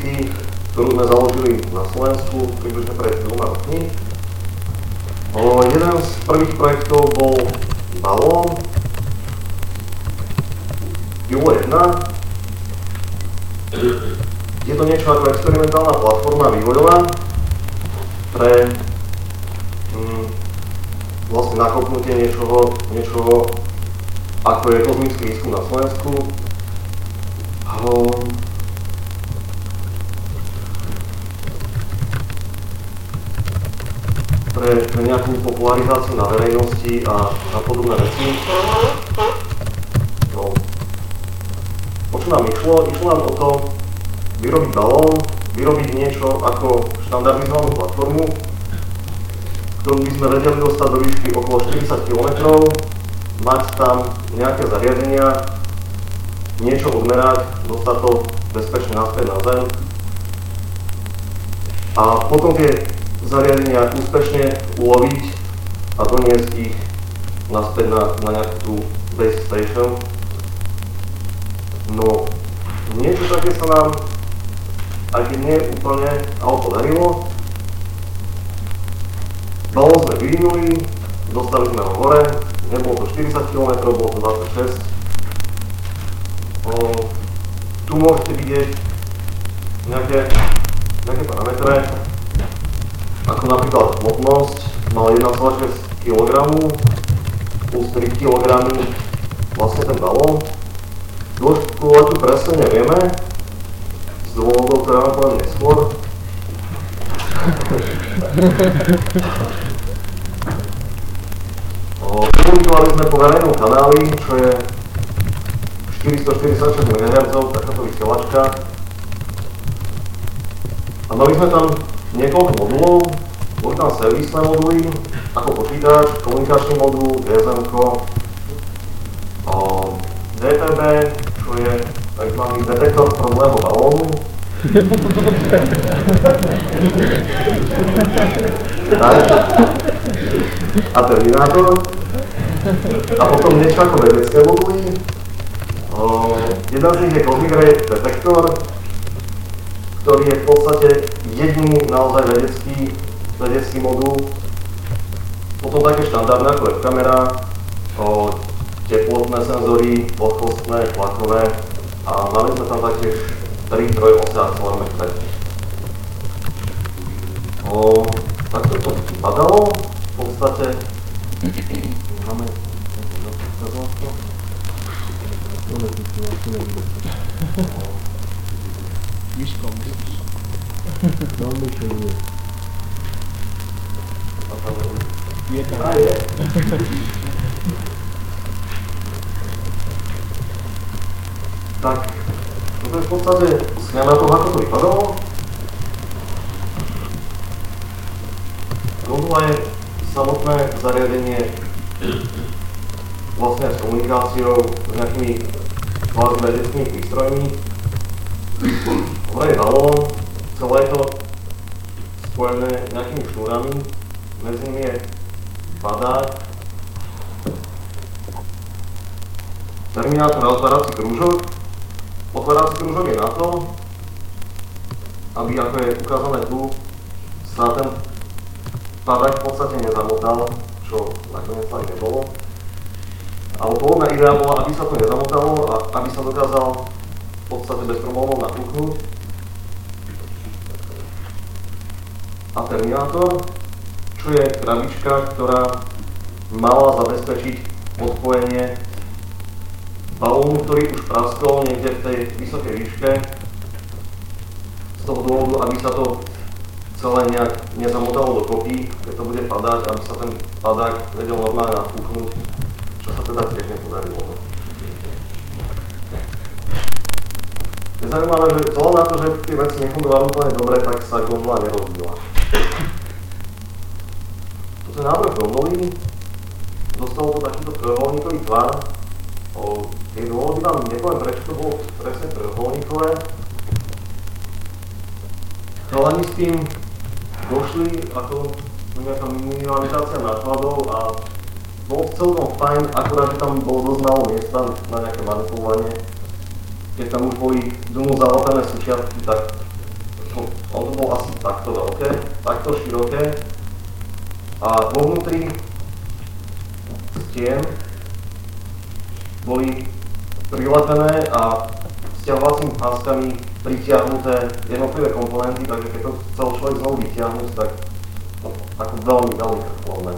aktivity, ktorú sme založili na Slovensku približne pred 2 rokmi. Jeden z prvých projektov bol balón Kilo 1. Je to niečo ako experimentálna platforma vývojová pre vlastne nakopnutie niečoho ako je kozmický výskum na Slovensku. Pre nejakú popularizáciu na verejnosti a podobné veci. No. O čo nám išlo? Išlo nám o to vyrobiť balón, vyrobiť niečo ako štandardizovanú platformu, ktorú by sme vedeli dostať do výšky okolo 40 km, mať tam nejaké zariadenia, niečo odmerať, dostať to bezpečne naspäť na Zem a potom tie zariadenia úspešne uloviť a doniesť ich naspäť na nejakú tú base station. No, niečo také sa nám, aj keď nie úplne, ale podarilo. Balón sme vyvinuli, dostali sme ho hore, nebolo to 40 km, bolo to 26. Tu môžete vidieť nejaké parametre, ako napríklad hmotnosť, mal 1,6 kg plus 3 kg vlastne ten balón. Dĺžku letu presne nevieme, z dôvodov, ktoré vám poviem neskôr. Komunikovali sme po verejnom kanáli, čo je 446 MHz, takáto vysielačka. A mali sme tam niekoľko modulov, boli tam servisné moduly, ako počítač, komunikačný modul, GSM-ko, DTB, čo je tzv. Detektor prdlého balónu. A terminátor. A potom niečo ako vedecké moduly. Jeden z nich je Cosmic Ray detektor, ktorý je v podstate jediný naozaj vedecký modul. Potom také štandardné ako webkamera, teplotné senzory, vlhkostné, tlakové a mali sme tam taktiež 3 trojosé akcelerometre. Tak to vypadalo. V podstate máme Výškom. Je tam. Je. Tak, toto je v podstate schéma toho, ako to vypadalo. Toto je samotné zariadenie vlastne s komunikáciou, s nejakými kvázi vedeckými prístrojmi. Hore je balón, celé je to spojené nejakými šnúrami, medzi nimi je padák, terminátor a otvárací krúžok. Otvárací krúžok je na to, aby, ako je ukázané tu, sa ten padák v podstate nezamotal, čo nakoniec aj nebolo. Ale pôvodná idea bola, aby sa to nezamotalo a aby sa dokázal v podstate bez problémov napúchnuť. A terminátor, čo je krabička, ktorá mala zabezpečiť odpojenie balónu, ktorý už praskol niekde v tej vysokej výške. Z toho dôvodu, aby sa to celé nejak nezamotalo dokopy, keď to bude padať, aby sa ten padák vedel normálne napúchnuť, čo sa teda tiež nepodarilo. Je zaujímavé, že vzhľadom na to, že tie veci nefungovali úplne dobre, tak sa gondola nerozbila. Toto je návrh gondoly, dostalo to takýto trojuholníkový tvar. Tie dôvody vám nepoviem, prečo to bolo presne trojuholníkové. Chalani s tým došli ako nejaká minimalizácia nákladov a bolo celkom fajn, akurát, že tam bolo dosť málo miesta na nejaké manipulovanie. Keď tam už boli dumu zalapené súčiastky, tak on to bol asi takto veľké, takto široké a vo vnútri stien boli prilepené a sťahovacími páskami pritiahnuté jednotlivé komponenty, takže keď to chcel človek znovu vytiahnuť, tak ako veľmi, veľmi krkolné.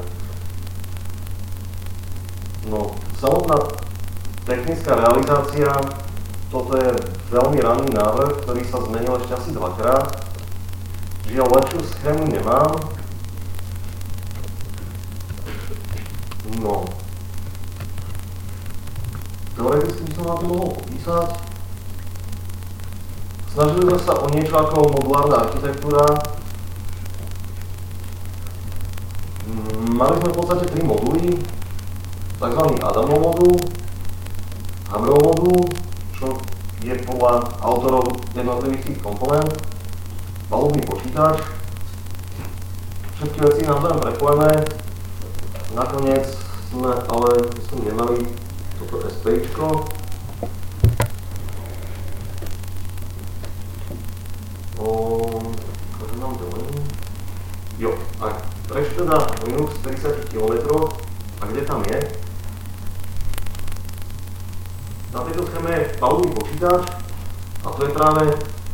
No, samotná technická realizácia, toto je veľmi raný návrh, ktorý sa zmenil ešte asi dvakrát. Žiaľ, lepšiu schému nemám. No. Teoreticky by som na to mohol popísať. Snažili sme sa o niečo ako modulárna architektúra. Mali sme v podstate 3 moduly. Takzvaný Adamov modul, Haberov modul, čo je podľa autorov jednotlivých tých komponent, palubný počítač. Všetky veci navzájom prepojené. Nakoniec sme ale nemali toto SPIčko. Akože nám to len... Jo, a prečo teda Linux 30 km a kde tam je? Na tejto schéme je palubný počítač a to je práve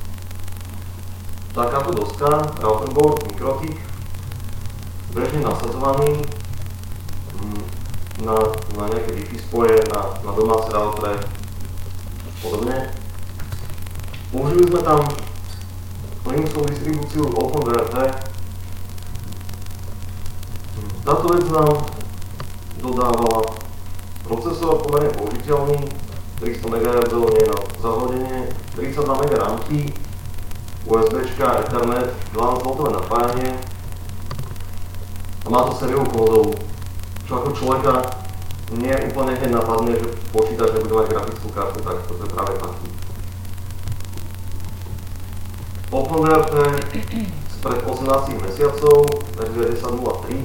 takáto doska, routerboard Mikrotik, bežne nasadzovaný na nejaké Wi-Fi spoje, na domáce routere a podobne. Použili sme tam Linuxovú distribúciu OpenWrt. Táto vec nám dodávala procesor pomerne použiteľný, 300 MHz na zahodenie, 32 MB rámky, USBčka, Ethernet, 12V napájanie a má to sériovú kódovú, čo ako človeka nie úplne hneď napadne, že počítač nebude mať grafickú kartu, tak to je práve taký. OpenWrt spred 18 mesiacov, verzia 10.03.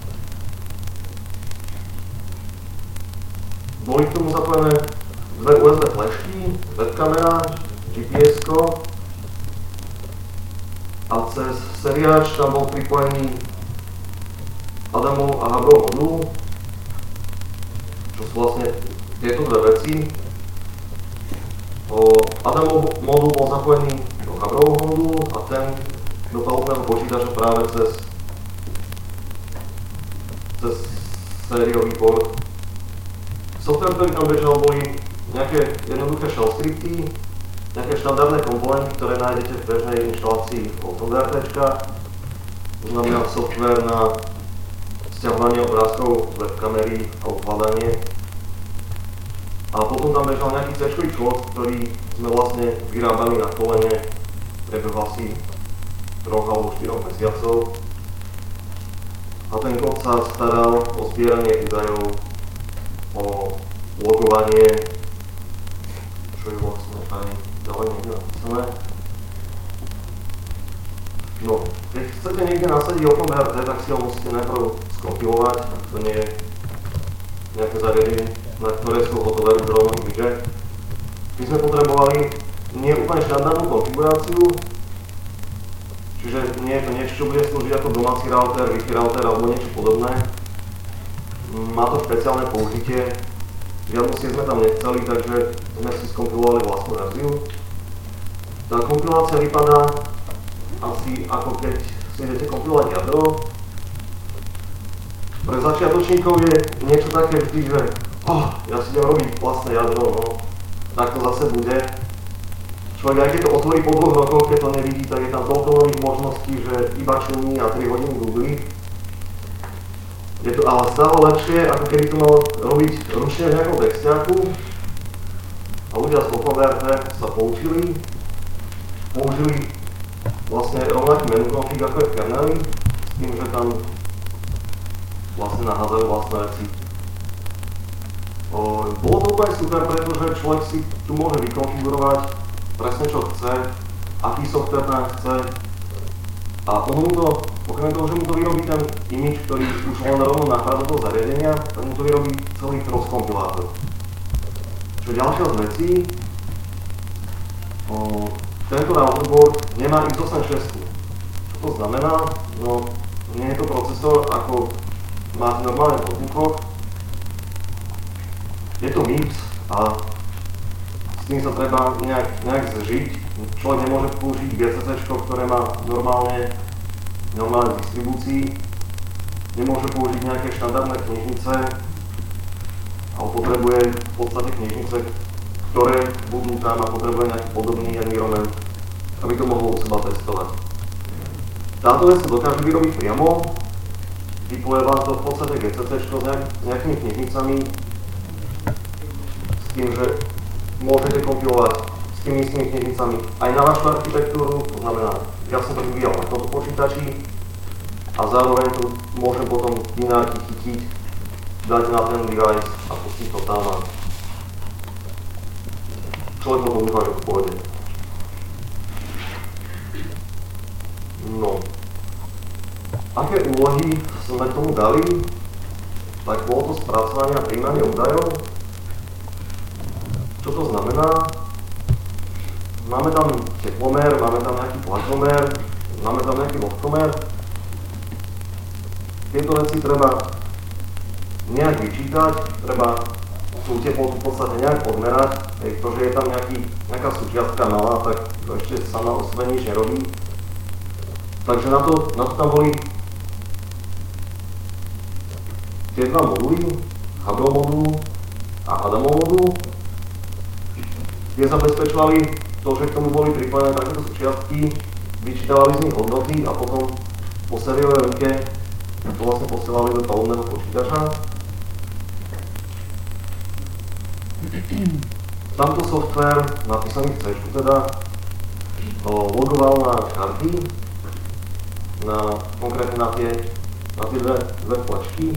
Boli k tomu zapojené dve USB flashky, webkamera, GPS-ko a cez seriáč tam bol pripojený Adamov a Haberov modul, čo sú vlastne tieto dve veci. Adamov modul bol zapojený do Haberovho modulu a ten do palubného počítača práve cez sériový port. Software, ktorý tam bežal, boli nejaké jednoduché shell skripty, nejaké štandardné komponenty, ktoré nájdete v bežnej inštalácii OpenWrt. To znamená software na sťahovanie obrázkov z webkamery a ukladanie. A potom tam bežal nejaký C-čkový kód, ktorý sme vlastne vyrábali na kolene v priebehu asi 3 alebo 4 mesiacov. A ten kód sa staral o zbieranie údajov, o logovanie, čo je vlastne aj ďalej niekde napísané. No, keď chcete niekde nasadiť OpenWrt, tak si ho musíte najprv skompilovať, ak to nie je nejaké zariadenie, na ktoré sú hotové už rovno imidže. My sme potrebovali nie úplne štandardnú konfiguráciu, čiže nie je to niečo, čo bude slúžiť ako domáci router, Wi-Fi router alebo niečo podobné. Má to špeciálne použitie, žiadnu sieť sme tam nechceli, takže sme si skompilovali vlastnú verziu. Tá kompilácia vypadá asi ako keď si idete kompilovať jadro. Pre začiatočníkov je niečo také vždy, že ja si idem robiť vlastné jadro, no tak to zase bude. Človek aj keď to otvorí po 2 rokoch, keď to nevidí, tak je tam toľko nových možností, že iba čumí a 3 hodiny googlí. Je to ale stále lepšie, ako keby to mal robiť ručne v nejakom textiaku. A ľudia z OpenWrt sa poučili vlastne rovnaký menu config ako je v kerneli, s tým, že tam vlastne nahádzajú vlastné veci. Bolo to úplne super, pretože človek si tu môže vykonfigurovať presne čo chce, aký software tam chce a okrem toho, že mu to vyrobí ten image, ktorý už len rovno nachádza do toho zariadenia, tak mu to vyrobí celý cross-kompilátor. Čo ďalšia z vecí, Tento routerboard nemá x86. Čo to znamená? No, nie je to procesor, ako máte normálne v notebookoch. Je to MIPS a s tým sa treba nejak zžiť. Človek nemôže použiť GCC, ktoré má normálne distribúcii. Nemôže použiť nejaké štandardné knižnice, ale potrebuje v podstate knižnice, ktoré budú tam a potrebuje nejaký podobný environment, aby to mohlo od seba testovať. Táto vec sa dokáže vyrobiť priamo, typuje vám to v podstate GCC s nejakými knižnicami, s tým, že môžete kompilovať s tými istými knižnicami aj na vašu architektúru, to znamená, ja som to vyvíjal na tomto počítači a zároveň to môžem potom binárky chytiť, dať na ten device a pustiť to tam a človek potom dúfa, že to pôjde. No. Aké úlohy sme tomu dali? Tak bolo to spracovanie a príjmanie údajov. Čo to znamená? Máme tam teplomer, máme tam nejaký tlakomer, máme tam nejaký vlhkomer. Tieto veci treba nejak vyčítať, treba tú teplotu v podstate nejak odmerať, pretože je tam nejaká súčiastka malá, tak to ešte sama o sebe nič nerobí. Takže na to tam boli tie dva moduly, Hubble modul a Adamov modul. Tie zabezpečovali to, že k tomu boli pripojené takéto súčiastky, vyčítavali z nich hodnoty a potom po sériovej linke to vlastne posielali do palubného počítača. Tamto software, napísaný v C, teda logoval na karty, konkrétne na tie dve flačky.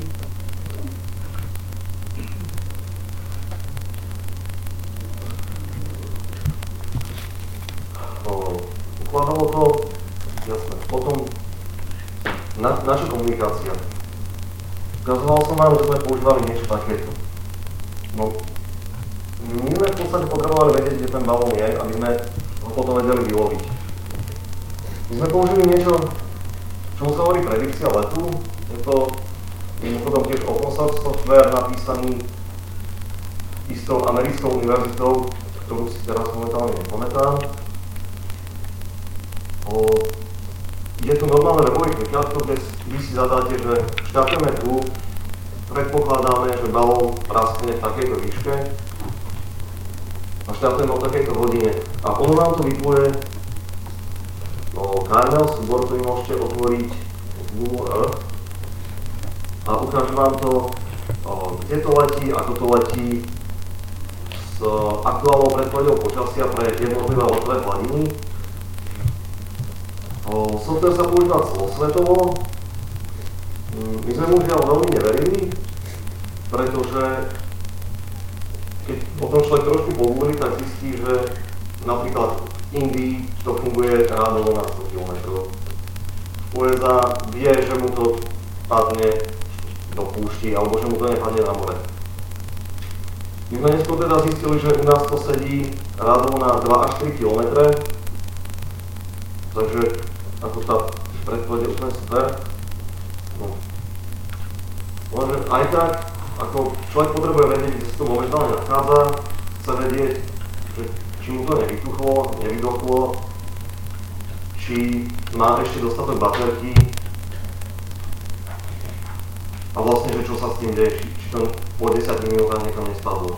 Ukladalo to, jasné, potom naša komunikácia. Ukazoval som vám, že sme používali niečo takéto. No, my sme v podstate potrebovali vedieť, kde ten balón je, aby sme ho potom vedeli vyloviť. My sme použili niečo, čomu sa hovorí predikcia letu. Je to mimochodom tiež open source software napísaný istou americkou univerzitou, ktorú si teraz momentálne nepamätám. Je tu normálne webový klikátor, kde vy si zadáte, že štartujeme tu, predpokladáme, že balón praskne v takejto výške a štartujeme o takejto hodine. A ono vám to vypluje kernel súbor, ktorý môžete otvoriť z Google Earth a ukáže vám to, kde to letí, ako to letí, s aktuálnou predpovedou počasia pre jednotlivé letové hladiny. Software sa používa celosvetovo. My sme mu žiaľ veľmi neverili, pretože keď potom človek trošku pogúli, tak zistí, že napríklad v Indii to funguje rádovo na 100 km. USA vie, že mu to padne do púšti, alebo že mu to nepadne na more. My sme neskôr teda zistili, že u nás to sedí rádovo na 2 až 3 km, takže ako tá predpoveď je úplne super. No. Lenže aj tak, ako človek potrebuje vedieť, kde sa to momentálne nachádza, chce vedieť, že či mu to nevydochlo, či má ešte dostatok baterky a vlastne, že čo sa s tým deje, či to po 10 minútach niekam nespadlo.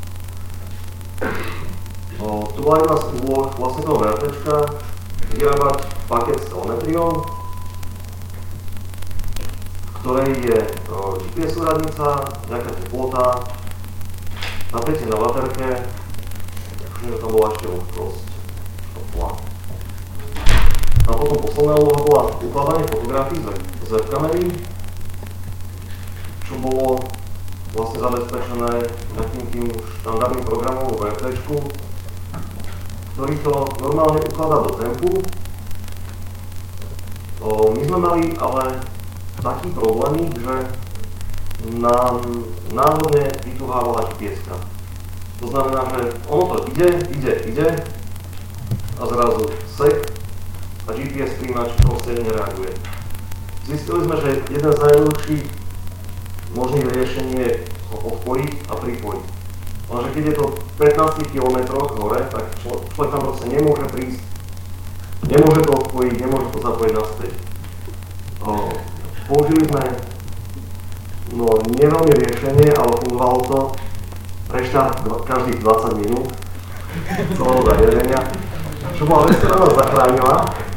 Tu bola jedna z úloh vlastne toho VRTčka, vyrábať paket s telemetriou, v ktorej je GPS úradnica, nejaká teplota, napätie na baterke, že tam bola ešte vlhkosť tepla. A potom posledná úloha bola ukladanie fotografií z webkamery, čo bolo vlastne zabezpečené nejakým tým štandardným programom v VRTčku, ktorý to normálne ukladá do tempu. My sme mali ale taký problém, že nám náhodne vytuhávala GPS-ka. To znamená, že ono to ide a zrazu sek a GPS príjimač proste nereaguje. Zistili sme, že jeden z najjednoduchších možných riešení je ho odpojiť a pripojiť. Lenže keď je to 15 km hore, tak človek tam proste nemôže prísť, nemôže to odpojiť, nemôže to zapojiť naspäť. Použili sme neveľmi riešenie, ale fungovalo to reštart každých 20 minút celého zariadenia, čo bola vec, ktorá nás zachránila.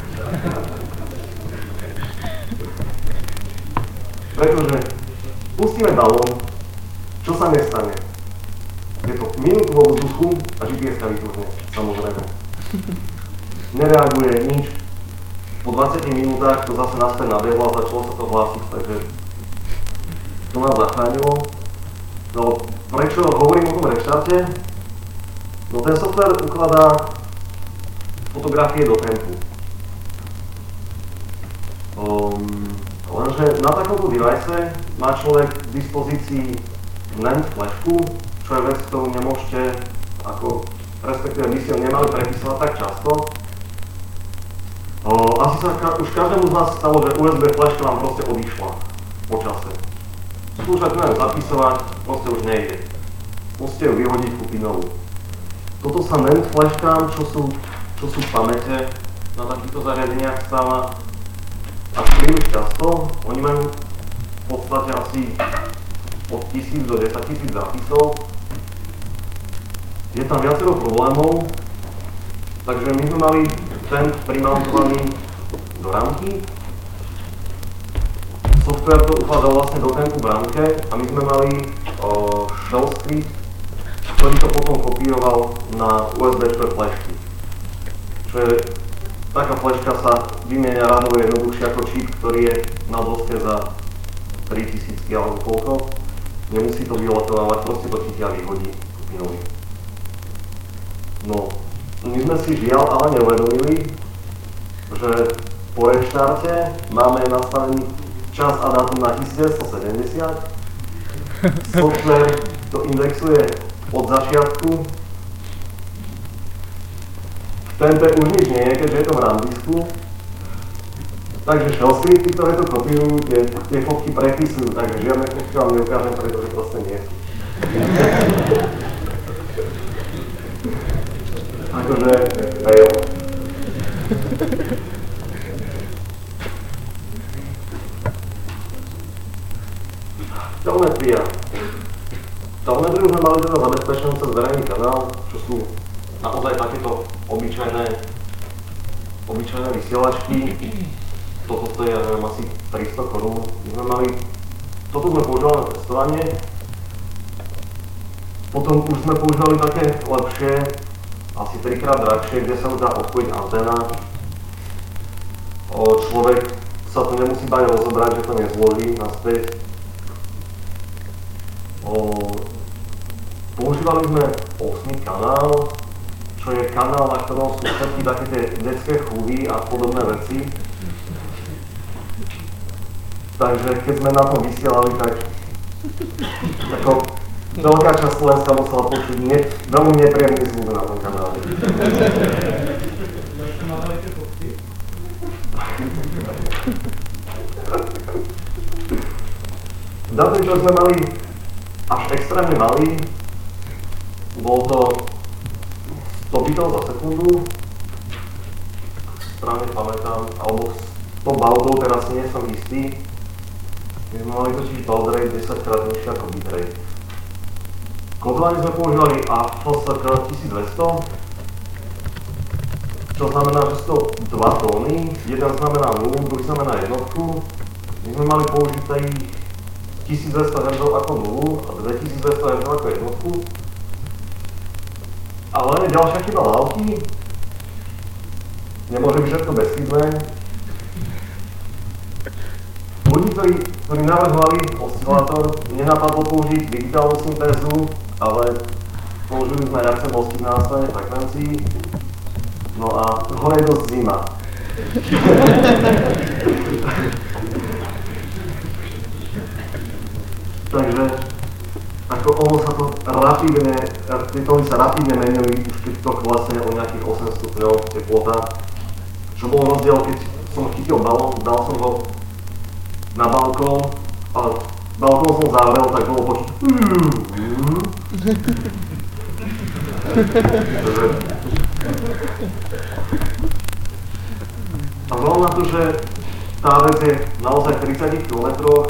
Pretože pustíme balón, čo sa nestane? Je to minútu vo vzduchu a GPS-ka vytuhne, samozrejme. Nereaguje nič. Po 20 minútach to zase naspäť nabehlo a začalo sa to hlásiť, takže to nás zachránilo. No prečo hovorím o tom reštarte? No ten software ukladá fotografie do tempu. Lenže na takomto device má človek k dispozícii NAND flašku, čo je vec, ktorú nemôžete, respektíve by ste ho nemali prepisovať tak často. Asi sa už každému z vás stalo, že USB flaška vám proste odišla po čase. Skúšať na ňu zapisovať, proste už nejde. Musíte ju vyhodiť, kúpiť novú. Toto sa NAND flaškám, čo sú v pamäte na takýchto zariadeniach, stáva až príliš často. Oni majú v podstate asi od 1000 do 10 000 zápisov. Je tam viacero problémov, takže my sme mali ten primountovaný do ramky. Software to ukladal vlastne do tempu v ramke a my sme mali shell script, ktorý to potom kopíroval na USB flašky. Čo je, taká flaška sa vymieňa rádovo jednoduchšie ako čip, ktorý je na doske za 3000 alebo koľko. Nemusí to vyletovávať, proste to chytia a vyhodí kupinový. No, my sme si žiaľ ale neuvedomili, že po reštarte máme nastavený čas a dátum na 1970. Software to indexuje od začiatku. V tempe už nič nie je, keďže je to v RAM disku. Takže shell scripty, ktoré to kopírujú, tie fotky prepisujú, takže žiadne fotky vám neukážem, pretože proste nie sú. Akože fail. Telemetria. Telemetriu sme mali teda zabezpečenú cez verejný kanál, čo sú naozaj takéto obyčajné vysielačky. Toto stojí, ja neviem, asi 300 korún. Toto sme používali na testovanie. Potom už sme používali také lepšie, asi 3-krát drahšie, kde sa už dá odpojiť anténa. Človek sa to nemusí bať rozobrať, že to nezloží naspäť. Používali sme 8 kanál, čo je kanál, na ktorom sú všetky také tie detské chúvy a podobné veci. Takže keď sme na tom vysielali, tak veľká časť Slovenska musela počuť veľmi nepríjemný zvuk na tom kanále. Dátum, čo sme mali až extrémne malý, bolo to 100 bitov za sekundu, správne pamätám, alebo 100 baudov, teraz nie som istý. My sme mali totiž baud rate 10-krát nižšie ako bitrate. Kodovanie sme používali AFSK 1200, čo znamená, že sú to 2 tóny, jeden znamená 0, druhý znamená jednotku. My sme mali použité 1200 Hz ako 0 a 2200 Hz ako jednotku. Ale ďalšia chyba lávky, nemôže byť všetko bezchybné. Ľudí, ktorí navrhovali oscilátor, nenapadlo použiť digitálnu syntézu, ale použili sme reakcie božských nástrojných frekvencií. No a hore je dosť zima. Takže ako ono sa to rapidne tieto sa rapidne menili, už keď to klesne o nejakých 8 stupňov teplota. Čo bol rozdiel, keď som chytil balón, dal som ho na balkón a balkón som zavrel, tak bolo počuť. A vzhľadom na to, že tá vec je naozaj 30 km,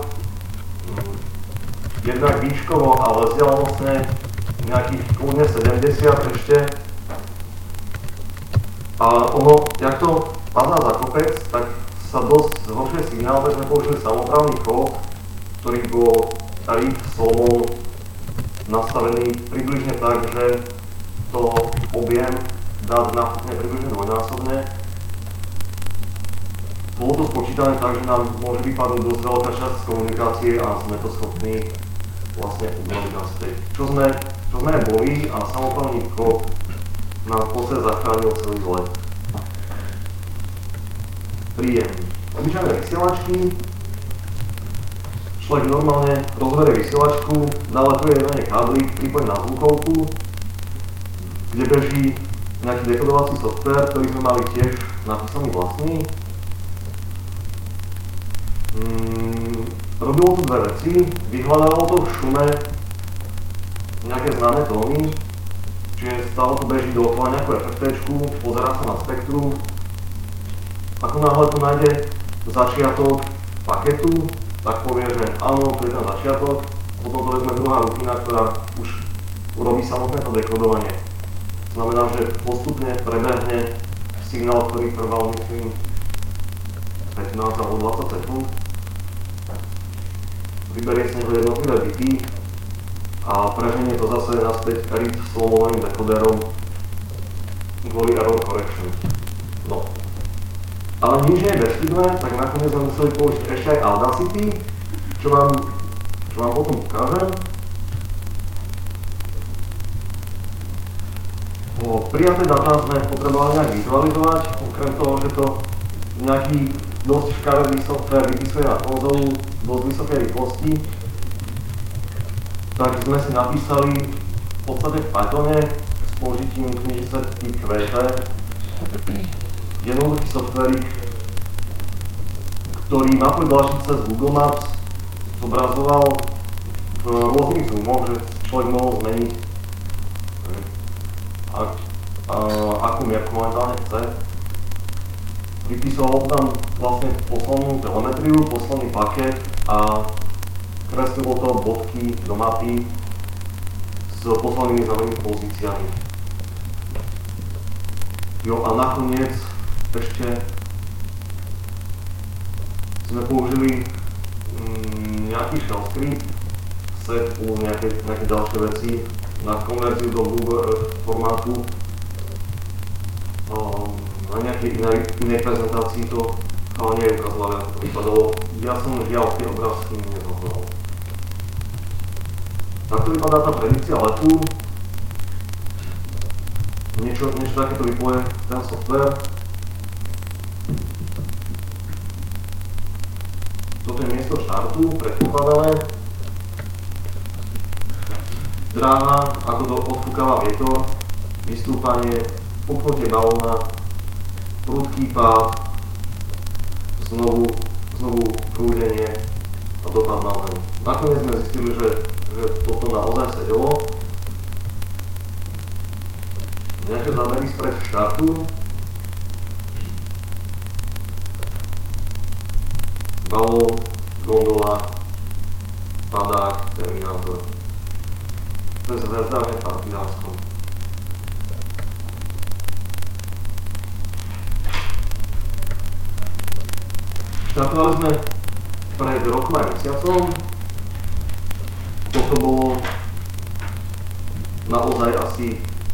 jednak výškovo, ale vzdialenostne nejakých kľudne 70 ešte. A ono, jak to padá za kopec, tak sa dosť zhoršuje signál, tak sme použili samoprávny chod, ktorý bol RIP Solomon nastavený približne tak, že to objem dá nafúkne približne dvojnásobne. Bolo to spočítané tak, že nám môže vypadnúť dosť veľká časť z komunikácie a sme to schopní vlastne obnoviť naspäť. Čo sme boli a samoprávny chod nám v podstate zachránil celý let. Príjem. Obyčajné vysielačky. Človek normálne rozberie vysielačku, nalepuje na nej káblik, pripojí na zvukovku, kde beží nejaký dekodovací software, ktorý sme mali tiež napísaný vlastný. Robilo to dve veci. Vyhľadalo to v šume nejaké známe tóny, čiže stále to beží dookola nejakú FFTčku, pozerá sa na spektrum. Ako náhle to nájde začiatok paketu, tak povie, že áno, to je ten začiatok, potom to vezme druhá rutina, ktorá už urobí samotné to dekodovanie. Znamená, že postupne prebehne signál, ktorý trval, myslím, 15 alebo 20 sekúnd. Vyberie z neho jednotlivé bity a preženie to zase naspäť RIP Solomonovým dekoderom kvôli error correction. No. Ale nič nie je bezchybné, tak nakoniec sme museli použiť ešte aj Audacity, čo vám potom ukážem. Prijaté dáta sme potrebovali nejak vizualizovať, okrem toho, že to nejaký dosť škaredý software vypisuje na konzolu dosť vysokej rýchlosti, tak sme si napísali v podstate v Pythone s použitím knižnice QT jednoduchý software, ktorý mapuje dlaždice z Google Maps zobrazoval v rôznych zoomoch, že človek mohol zmeniť akú mierku momentálne chce. Vypisoval tam vlastne poslednú telemetriu, posledný paket a kreslilo to bodky do mapy s poslednými znamenými pozíciami. Jo a nakoniec ešte sme použili nejaký shell script, set plus nejaké ďalšie veci na konverziu do Google Earth formátu. Na nejakej inej prezentácii to ale nie ukázalo, ako to vypadalo. Ja som žiaľ tie obrázky nezohľadal. Takto vypadá tá predikcia letu. Niečo takéto vypoje ten software. Toto je miesto štartu, predpokladané. Dráha, ako to odfúkava vietor, vystúpanie, puknutie balóna, prudký pád, znovu prúdenie a dopad na zem. Nakoniec sme zistili, že toto naozaj sedelo. Nejaké zábery spred štartu. Balón, gondola, padák, terminátor. To je zvezdávne partizánsko. Štartovali sme pred rokom aj mesiacom. Toto bolo naozaj asi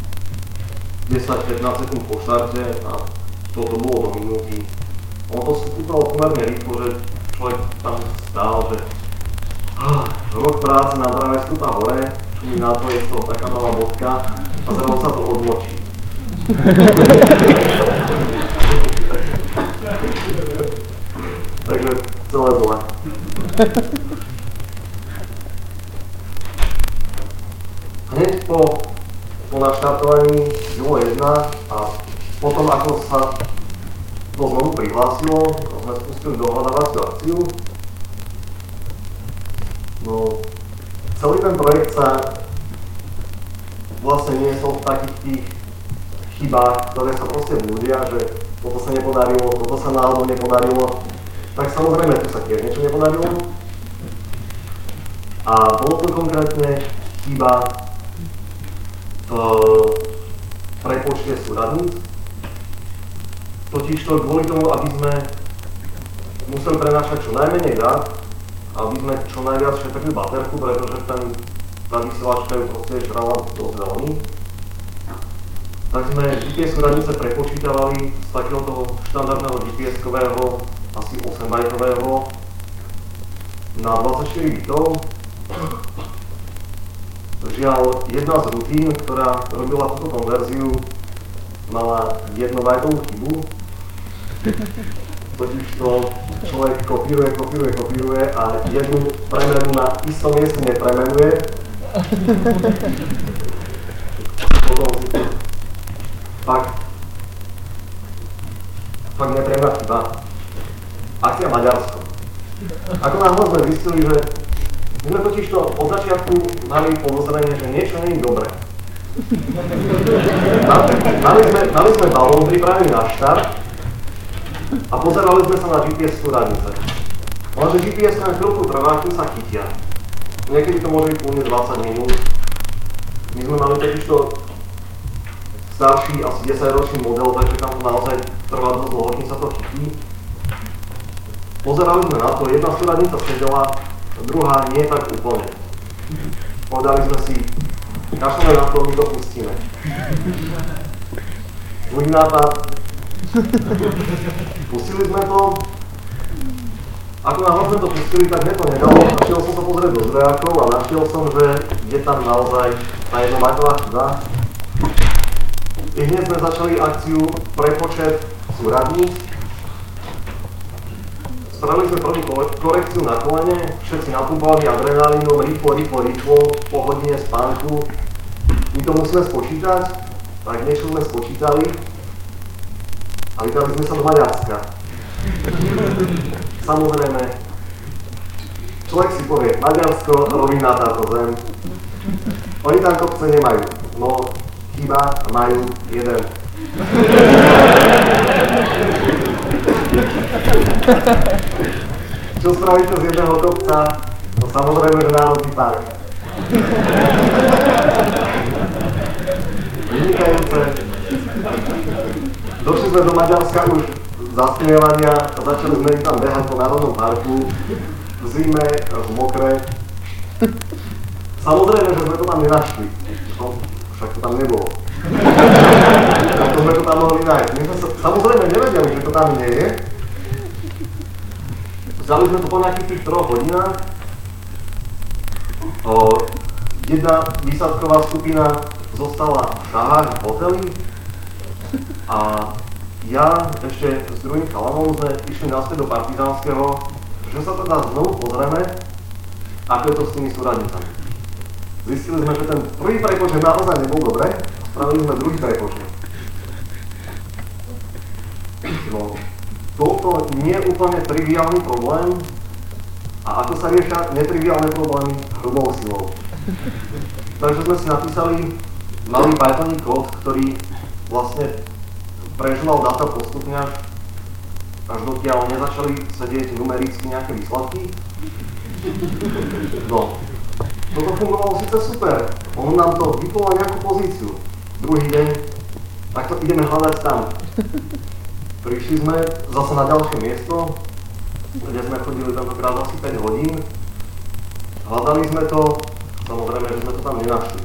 10-15 sekúnd po štarte a toto bolo do minúty. Ono to skúpalo pomerne rýchlo, že človek tam stál, že rok práce na dráve stúpa hore, čumí na to, je to taká malá bodka a zrazu sa to odmočí. Takže celé zle. Hneď po vyhlásilo, sme spustili dohľadávaciu akciu. No, celý ten projekt sa vlastne niesol v takých tých chybách, ktoré sa proste blúdia, že toto sa nepodarilo, toto sa náhodou nepodarilo. Tak samozrejme, tu sa tiež niečo nepodarilo. A bolo to konkrétne chyba v prepočte súradníc. Totižto kvôli tomu, aby sme museli prenášať čo najmenej dát, aby sme čo najviac šetrili baterku, pretože tá vysielačka ju proste žrala dosť veľmi. Tak sme GPS súradnice prepočítavali z takého toho štandardného GPS-kového, asi 8-bajtového, na 24 bitov. Žiaľ, jedna z rutín, ktorá robila túto konverziu, mala 1-bajtovú chybu. Totižto človek kopíruje a jednu premenu na istom mieste nepremenuje. Potom si to fakt nepríjemná chyba. Akcia Maďarsko. Ako náhle sme zistili, že my sme totižto od začiatku mali podozrenie, že niečo nie je dobré. Mali sme balón pripravený na štart a pozerali sme sa na GPS súradnice. Lenže GPS nám chvíľku trvá, kým sa chytia. Niekedy to môže byť úplne 20 minút. My sme mali totižto starší, asi 10-ročný model, takže tam to naozaj trvá dosť dlho, kým sa to chytí. Pozerali sme na to, jedna súradnica sedela, druhá nie tak úplne. Povedali sme si, kašľame na to, my to pustíme. Druhý nápad. Pustili sme to. Ako náhle sme to pustili, tak mne to nedalo. Našiel som sa pozrieť do zdrojákov a našiel som, že je tam naozaj tá 1-bajtová chyba. I hneď sme začali akciu prepočet súradníc. Spravili sme prvú korekciu na kolene, všetci napumpovali adrenalínom, rýchlo, po hodine spánku. My to musíme spočítať, tak niečo sme spočítali a vydali sme sa do Maďarska. Samozrejme, človek si povie, Maďarsko, rovina táto zem. Oni tam kopce nemajú, no chyba, majú jeden. Čo spravíte z jedného kopca? No samozrejme, že národný park. Vynikajúce. Došli sme do Maďarska už zasmievania a začali sme tam behať po národnom parku v zime, v mokre. Samozrejme, že sme to tam nenašli. No, však to tam nebolo. Ako sme to tam mohli nájsť. My sme samozrejme nevedeli, že to tam nie je. Vzali sme to po nejakých tých 3 hodinách. Jedna výsadková skupina zostala v Šahách v hoteli a ja ešte s druhým chalanom sme išli naspäť do Partizánskeho, že sa teda znovu pozrieme, ako je to s tými súradnicami. Zistili sme, že ten prvý prepočet naozaj nebol dobre, spravili sme druhý prepočet. No, toto nie je úplne triviálny problém a ako sa riešia netriviálne problémy hrubou silou. Takže sme si napísali malý Python kód, ktorý vlastne prežúval dáta postupne až dokiaľ nezačali sedieť numericky nejaké výsledky. No, toto fungovalo síce super, on nám to vypol na nejakú pozíciu. Druhý deň, tak to ideme hľadať tam. Prišli sme zase na ďalšie miesto, kde sme chodili tentokrát asi 5 hodín. Hľadali sme to, samozrejme, že sme to tam nenašli.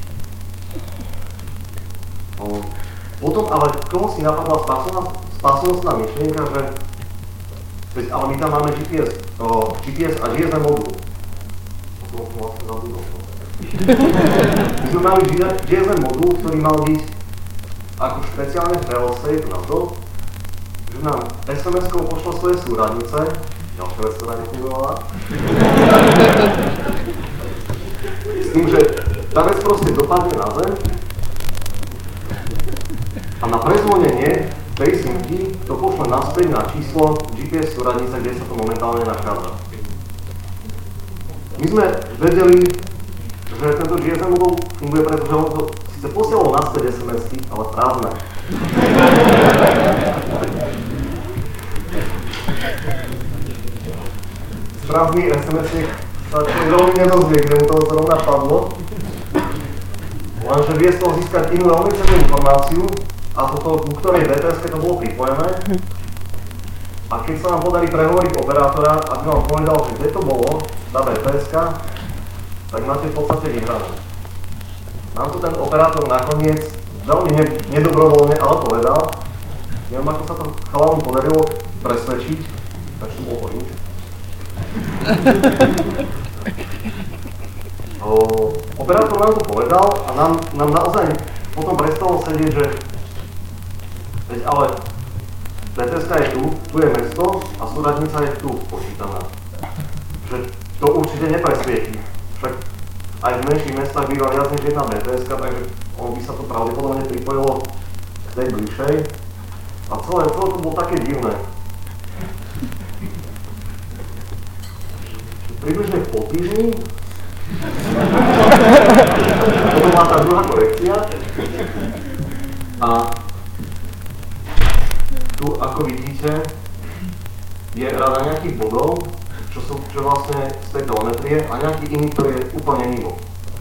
Potom ale koho si napadla spásonosná myšlienka, že ale my tam máme GPS a GSM modul. To som vlastne zabudol. My sme mali GSM modul, ktorý mal byť ako špeciálne fail-safe na to, že nám SMS-kou pošlo svoje súradnice, ďalšia vec, ktorá nefungovala. S tým, že tá vec proste dopadne na zem a na prezvonenie tej simky to pošle naspäť na číslo GPS súradnice, kde sa to momentálne nachádza. My sme vedeli, že tento GSM modul funguje, pretože on to síce posielal naspäť SMS-ky, ale prázdne. Správny SMS-ky sa človek veľmi nedozvie, kde mu to zrovna padlo. Lenže vie z toho získať inú veľmi cennú informáciu, a toto, ku ktorej DTS-ke to bolo pripojené. A keď sa nám podarí prehovoriť operátora, aby vám povedal, že kde to bolo, tá DTS-ka, tak máte v podstate vyhrané. Nám to ten operátor nakoniec veľmi nedobrovoľne, ale povedal. Neviem, ako sa to chalanom podarilo presvedčiť, takže to bol horník. Operátor nám to povedal a nám naozaj potom prestalo sedieť, že veď ale DTS-ka je tu je mesto a súradnica je tu počítaná. Že to určite nepresvietí. Však aj v menších mestách býva viac než jedna DTS-ka, takže ono by sa to pravdepodobne pripojilo k tej bližšej. A celé to bolo také divné. Približne po týždni potom má tá druhá korekcia a tu, ako vidíte, je rada nejakých bodov, čo vlastne z tej telemetrie a nejaký iný, ktorý je úplne mimo.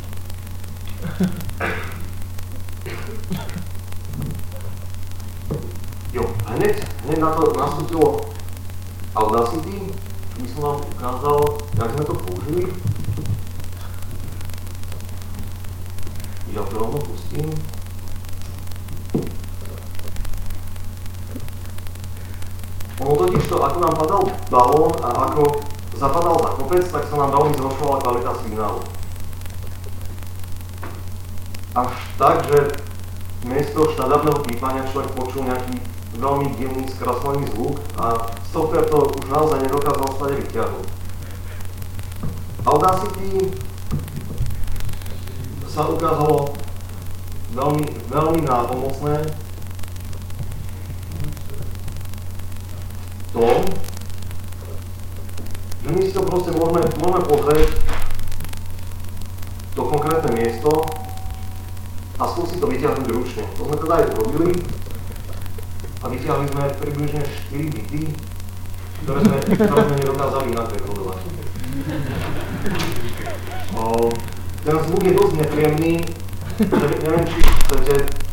Jo, hneď na to nastúpilo Audacity, čo by som vám ukázal, jak sme to použili. Ja to rovno pustím. Ono totiž to, ako nám padal balón a ako zapadal za kopec, tak sa nám veľmi zhoršovala kvalita signálu. Až tak, že miesto štandardného pípania človek počul nejaký veľmi divný skraslený zvuk a software to už naozaj nedokázal stade vyťahnuť. Audacity sa ukázalo veľmi nápomocné v tom, že my si to proste môžeme pozrieť to konkrétne miesto a skúsiť to vyťahnuť ručne. To sme teda aj urobili a vyťahli sme približne 4 bity, ktoré sme nedokázali inak prekodovať. Ten zvuk je dosť nepríjemný, neviem, či chcete.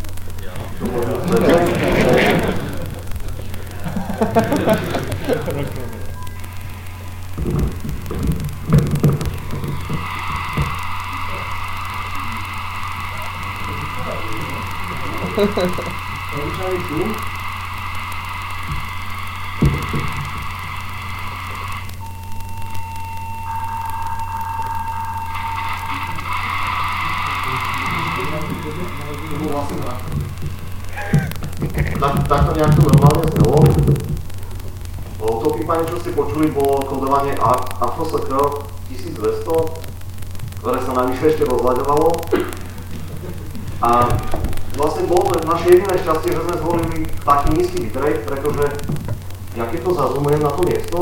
Takto nejak to normálne znelo. To pípanie, čo ste počuli, bolo kodovanie AFROSK 1200, ktoré sa navyše ešte rozhľadovalo. A vlastne bolo to naše jediné šťastie, že sme zvolili taký nízky bitrate, pretože ja keď to zazumujem na to miesto,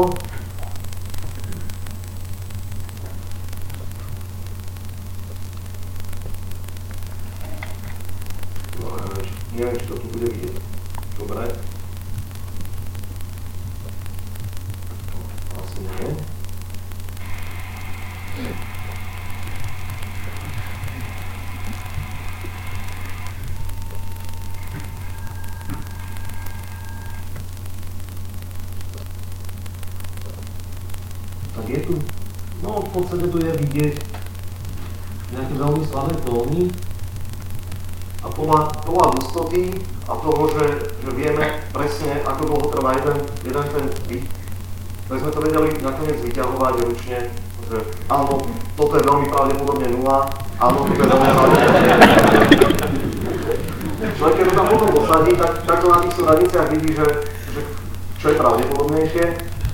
neviem, či to tu bude vidieť. Dobre. Asi nie. Tak je tu, no v podstate tu je vidieť nejaké veľmi slabé tóny a podľa hustoty a toho, že vieme presne, ako dlho trvá jeden ten bit, tak sme to vedeli nakoniec vyťahovať ručne, že áno, toto je veľmi pravdepodobne 0, áno, toto je veľmi pravdepodobne 0. Človek, keď to tam potom posadí, tak to na tých súradniciach vidí, že čo je pravdepodobnejšie.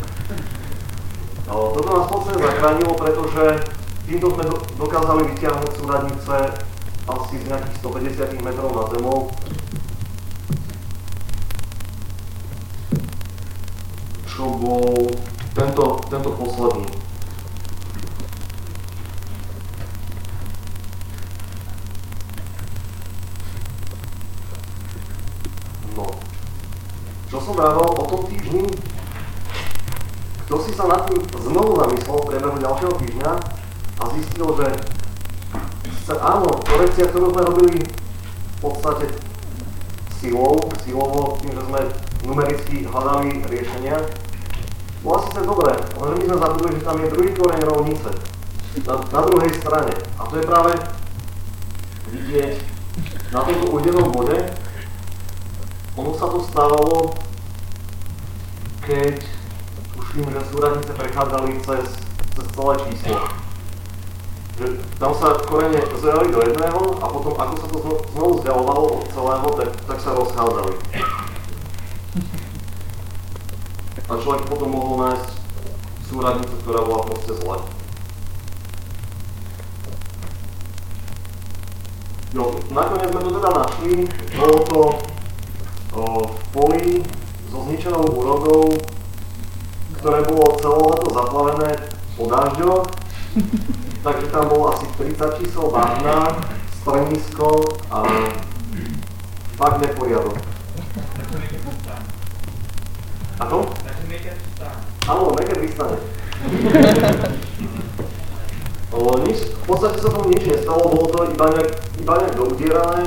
Toto nás v podstate zachránilo, pretože týmto sme dokázali vyťahnuť súradnice asi z nejakých 150 metrov nad zemou. čo bol tento posledný. No, čo som vravel o tom týždni? Kto si sa nad tým znovu zamyslel v priebehu ďalšieho týždňa a zistil, že áno, korekcia, ktorú sme robili v podstate silovo, tým, že sme numericky hľadali riešenia, bola síce dobré, ale my sme zabudli, že tam je druhý koreň rovnice na druhej strane. A to je práve vidieť na tomto uvedenom bode. Ono sa to stávalo, keď tuším, že súradnice prechádzali cez celé číslo. Že tam sa korene zjavili do jedného a potom ako sa to znovu zjavovalo od celého, tak sa rozchádzali. A človek potom mohol nájsť súradnicu, ktorá bola proste zle. Jo, nakoniec sme to teda našli, bolo to v poli so zničenou úrodou, ktoré bolo celé leto zaplavené po dažďoch, takže tam bolo asi 30 čísel bahna, strnisko a fakt neporiadok. Ako? Áno, meker vystane. V podstate sa tomu nič nestalo, bolo to iba nejak doudierané.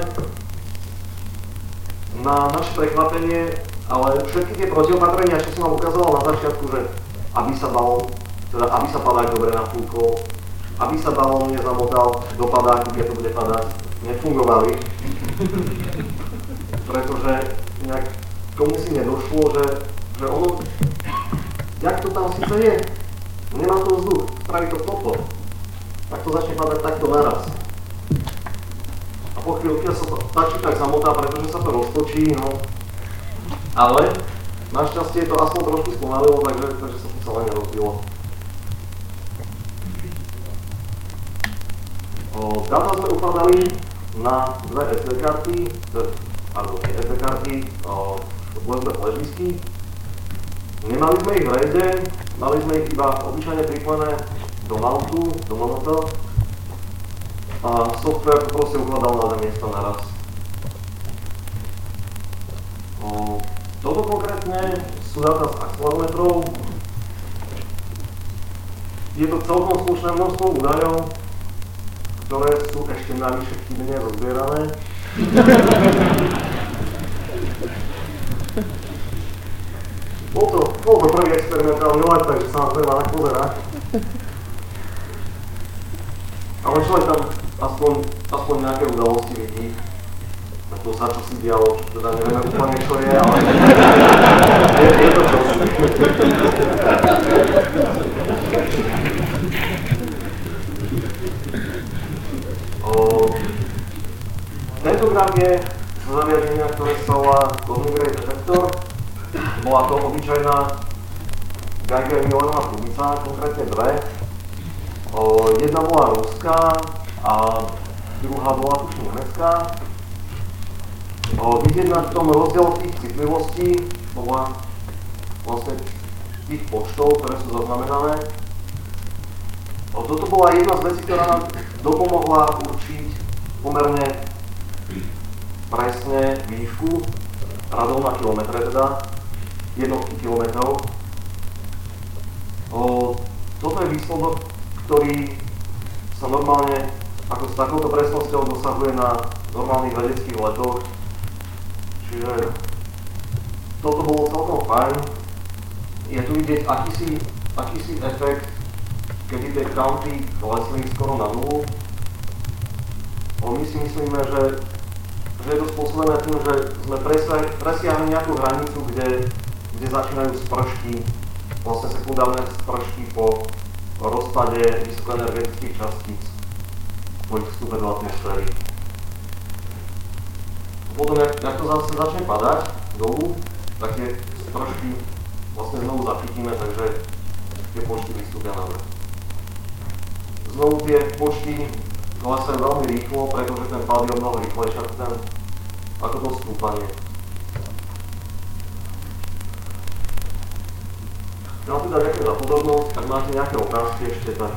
Na naše prekvapenie, ale všetky tie protiopatrenia, čo som vám ukazoval na začiatku, že aby sa padák dobre napúkol, aby sa balón nezamotal do padáku, keď to bude padať, nefungovali. Pretože nejak komu si nedošlo, že ono, jak to tam síce je, nemá to vzduch, spraví to toto, tak to začne padať takto naraz. A po chvíľke sa to tak zamotá, pretože sa to roztočí, no. Ale našťastie to aspoň trošku spomalilo, takže sa to celé nerozbilo. Dáta sme ukladali na dve SD karty, USB flash-disky. Nemali sme ich v RAIDe, mali sme ich iba obyčajne pripojené do mountu, do monota a software to proste ukladal na dve miesta naraz. Toto konkrétne sú dáta z accelerometrov. Je to celkom slušné množstvo údajov, ktoré sú ešte navyše chybne rozbierané. Bol to prvý experimentálny let, takže sa nám treba tak pozerať. Ale človek tam aspoň nejaké udalosti vidí. To sa čo si dialo, čo teda nevieme úplne čo je, ale je to čosi. Tento graf je z zariadenia, ktoré sa volá Cosmic Ray Detector. Bola to obyčajná Geiger-Millerová trubica, konkrétne dve. Jedna bola ruská a druhá bola tuším nemecká. Vidieť na tom rozdiel tých citlivostí, bola vlastne tých počtov, ktoré sú zaznamenané. Toto bola jedna z vecí, ktorá nám dopomohla určiť pomerne presne výšku, radov na kilometre teda, jednotky kilometrov. Toto je výsledok, ktorý sa normálne, ako s takouto presnosťou dosahuje na normálnych vedeckých letoch. Čiže toto bolo celkom fajn. Je tu vidieť akýsi efekt, kedy tie county klesli skoro na nulu. My si myslíme, že je to spôsobené tým, že sme presiahli nejakú hranicu, kde začínajú spršky, vlastne sekundárne spršky po rozpade vysokoenergetických častíc po ich vstupe do atmosféry. Potom, jak to zase začne padať dolu, tak tie spršky vlastne znovu zachytíme, takže tie počty vystúpia na vrch. Znovu tie počty klesajú veľmi rýchlo, pretože ten pád je mnoho rýchlejší ako to stúpanie. Ja teda ďakujem za pozornosť, ak máte nejaké otázky ešte, tak...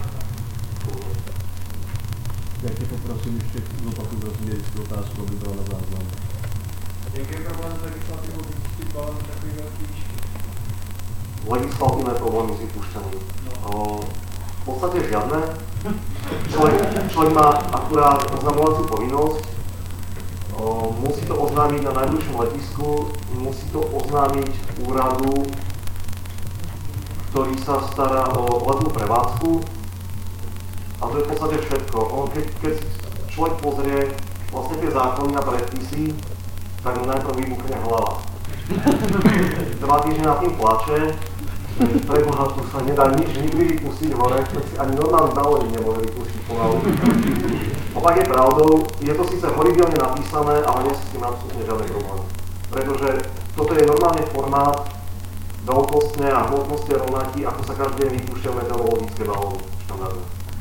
Ja tě poprosím ještě zopakuj prosím dějskou otázku, aby bylo na záznam. Jaký je problém s legislativou vypustit balón takový velký výšky? Legislatívne problémy s vypúšťaním. V podstate žiadne. Človek má akurát oznamovaciu povinnosť, musí to oznámiť na najbližšom letisku, musí to oznámiť úradu, ktorý sa stará o letnú prevádzku. A to je v podstate všetko. Keď človek pozrie vlastne tie zákony a predpisy, tak mu najprv vybuchne hlava. 2 týždne nad tým plače, preboha, tu sa nedá nič nikdy vypustiť hore, to si ani normálny závodník nemôže vypustiť pomalu. Opak je pravdou, je to síce horibilne napísané, ale nie sú s tým absolútne žiadne problémy. Pretože toto je normálne formát veľkostne a hmotnosti rovnaký, ako sa každý deň vypúšťajú meteorologické balóny štandardne.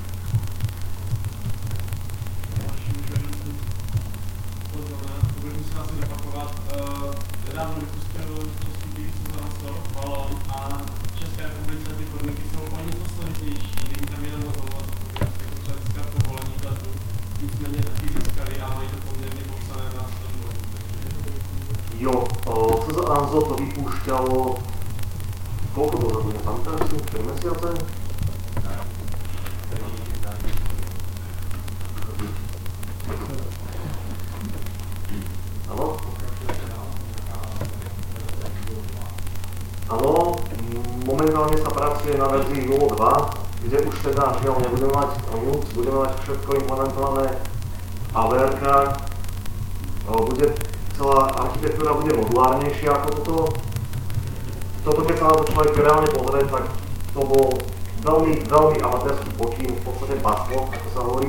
Nedávno vypustil balón a v České republice ty podmínky jsou o něco složitější, není tam jeden rozhovor, jako třeba získat povolení letu, nicméně taky získali a mají to poměrně popsané na stolu. Jo, CZ Anzo to vypúšťalo, koľko dozadu, nepamätáš si, 3 mesiace? Áno? Áno, momentálne sa pracuje na verzii Julo 2, kde už teda žiaľ nebudeme mať NUX, budeme mať všetko implementované AVR, bude celá architektúra bude modulárnejšia ako toto. Toto keď sa na to človek reálne pozrie, tak to bol veľmi, veľmi amatérsky počín, v podstate pasmo, ako sa hovorí.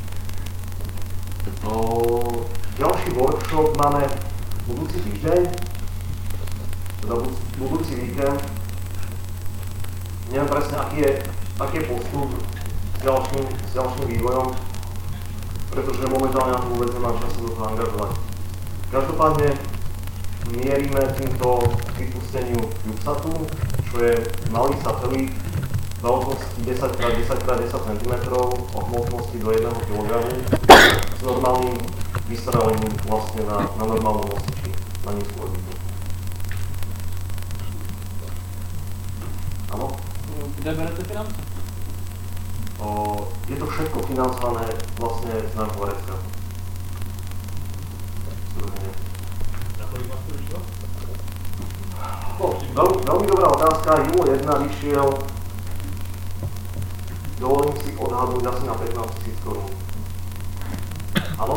Ďalší workshop máme budúci týždeň, teda budúci víkend. Neviem presne, aký je postup s ďalším vývojom, pretože momentálne na to vôbec nemám čas sa do toho angažovať. Každopádne mierime týmto vypusteniu CubeSatu, čo je malý satelit veľkosti 10x10x10 cm o hmotnosti do 1 kg s normálnym vystrelením vlastne na normálnom nosiči, na nízku orbitu. Áno? Kde berete finance? Je to všetko financované vlastne z nášho Varecka. Veľmi dobrá otázka. Julo 1 vyšiel, dovolím si odhadnúť asi na 15 000 korún. Áno?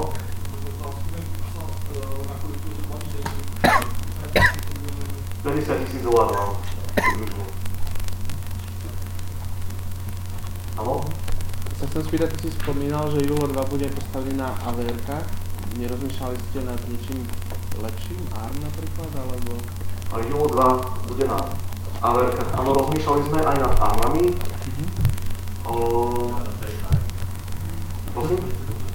50 000 dolárov, áno. Áno? Sa chcem spýtať, ty si spomínal, že Julo 2 bude postavený na AVR-kách. Nerozmýšľali ste nad niečím lepším? ARM napríklad, alebo... Ale Julo 2 bude na AVR-kách. Áno, rozmýšľali sme aj nad ARMami. Prosím?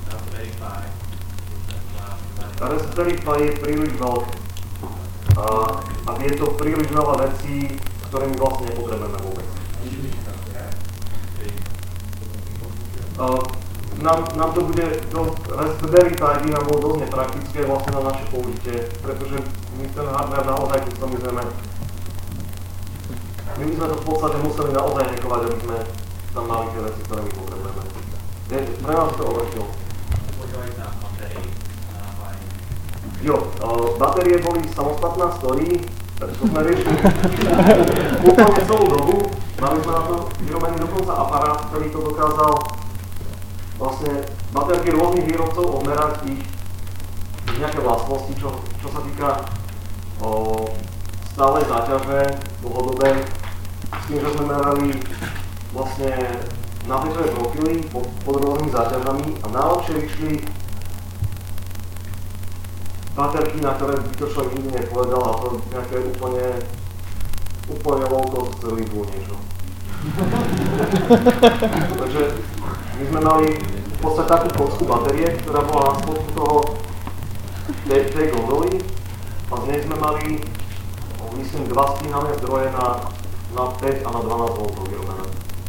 Raspberry Pi je príliš veľké. A je to príliš veľa vecí, ktorými vlastne nepotrebujeme vôbec. Nám to bude, Raspberry Pi by nám bolo dosť nepraktické vlastne na naše použitie, pretože my ten hardware naozaj customizujeme. My by sme to v podstate museli naozaj hackovať, aby sme tam mali tie veci, ktoré my potrebujeme. Pre nás to overkill. Jo, batérie boli samostatná story, to sme riešili úplne celú dobu. Mali sme na to vyrobený dokonca aparát, ktorý to dokázal vlastne baterky rôznych výrobcov odmerať ich nejaké vlastnosti, čo sa týka stálej záťaže dlhodobej, s tým, že sme merali vlastne napätové profily pod rôznymi záťažami a najlepšie vyšli baterky, na ktoré by to človek nikdy nepovedal, a to nejaké úplne low cost celý niečo. Takže my sme mali v podstate takú kocku batérie, ktorá bola na spodku toho tej gondoly a z nej sme mali, myslím, 2 spínané zdroje na na 5 a na 12 V vyrobené.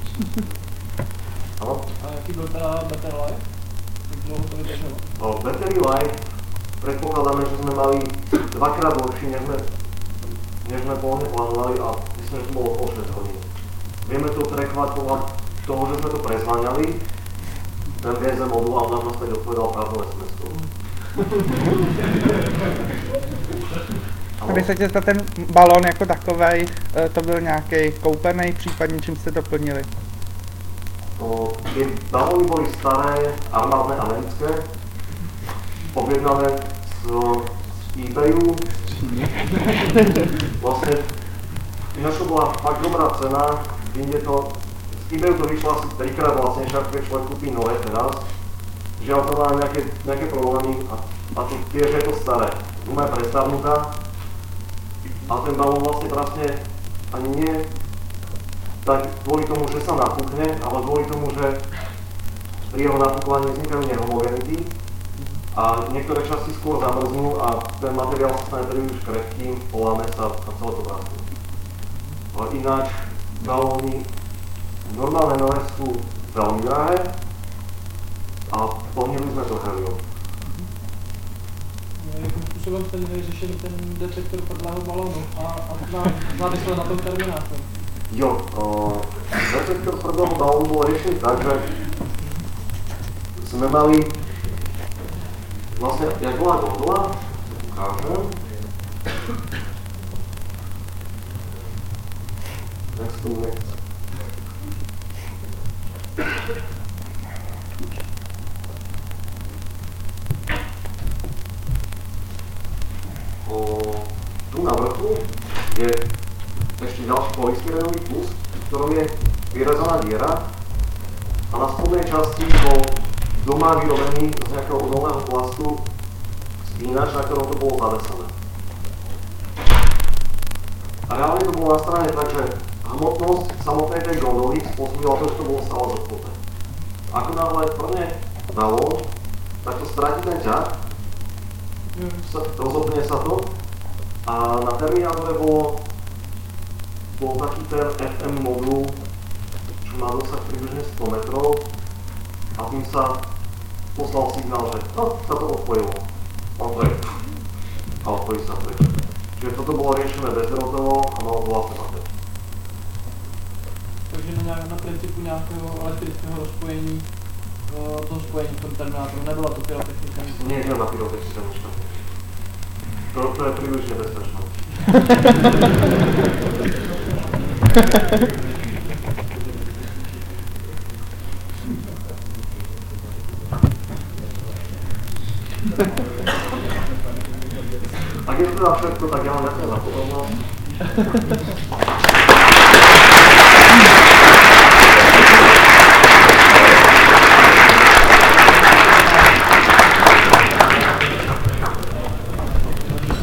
Áno? A jaký byl teda Better Life? Jak dlouho to vydrželo? Battery life predpokladáme, že sme mali dvakrát dlhší, než sme pôvodne plánovali a myslím, že to bolo okolo 6 hodín. Vieme to trackovať podľa toho, že sme to prezváňali, ten GSM modul a on nám naspäť odpovedal právnou SMS-kou. A když se tě ten balón jako takovej, to byl nějaký koupený, případně čím jste to plnili? Tie balóny boli staré, armádne americké, objednané z eBayu. Vlastne, ináč to bola fakt dobrá cena, inde to, z eBayu to vyšlo asi 3-krát vlastnejšie, ako keď človek kúpi nové teraz. Žiaľ to má nejaké problémy a to tiež je to staré. Guma je prestarnutá a ten balón vlastne prasne ani nie tak kvôli tomu, že sa napukne, ale kvôli tomu, že pri jeho napukovaní vznikajú nehomogenity a niektoré časti skôr zamrznú a ten materiál sa stane príliš krehkým, poláme sa a celé to praskne. Ale ináč balóny normálne nové sú veľmi drahé a plnili sme to helium. Jakým způsobem jste měli řešený ten detektor podlahu balónu a závisle na tom terminátoru? Jo, detektor tvrdého balónu bol riešený tak, že sme mali vlastne, jak bola gondola, ukážem. Jak sa to nechce. Tu na vrchu je ešte ďalší polystyrenový kus, v ktorom je vyrezaná diera a na spodnej časti bol doma vyrobený z nejakého odolného plastu spínač, na ktorom to bolo zavesené. A reálne to bolo nastavené tak, že hmotnosť samotnej tej gondoly spôsobila to, že to bolo stále zodpovedné. Ako náhle tvrdne balón, tak to stratí ten ťah, rozopne sa to a na terminátore bol taký ten FM modul, čo má dosah približne 100 metrov a tým sa poslal signál, že sa to odpojilo. On to je a odpojí sa preč. Čiže toto bolo riešené bezdrôtovo a malo to vlastne napäť. Takže na principu nějakého elektrického rozpojení toho spojení v tom terminátoru, nebyla to pyrotechnika? Nie, žiadna pyrotechnika, nič také. To je príliš nebezpečné. Ak je to teda všetko, tak ja vám ďakujem za pozornosť.